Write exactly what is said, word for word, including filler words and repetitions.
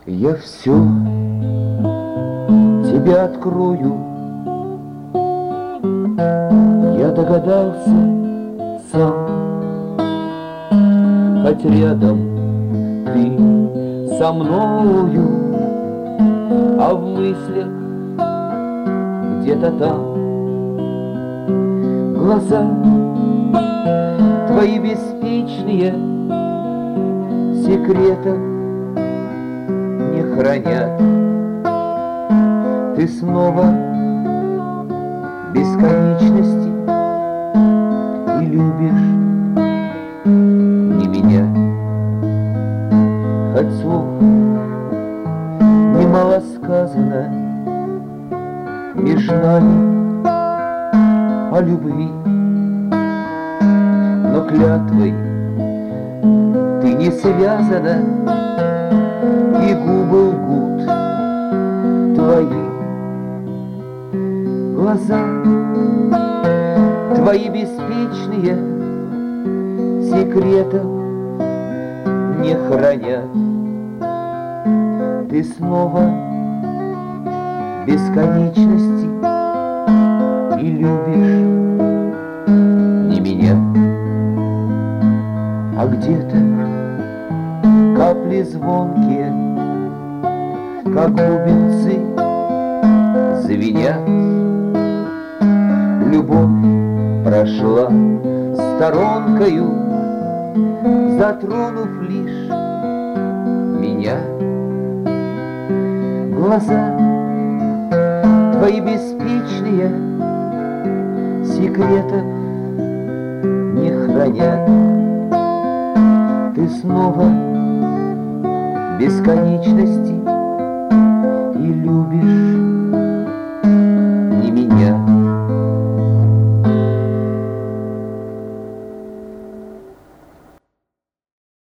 Я все тебе открою. Я догадался сам, хоть рядом ты со мною, а в мыслях где-то там. Глаза твои беспечные секретов не хранят. Ты снова в бесконечности и любишь не меня. Хоть слов немало сказано между нами о любви, но клятвой ты не связана, и губы лгут твои. Глаза твои беспечные секретов не хранят. Ты снова в бесконечности и любишь не меня. А где-то капли звонкие, как бубенцы, звенят. Любовь прошла сторонкою, затронув лишь меня. Глаза твои беспечные секретов не хранят. Ты снова в бесконечности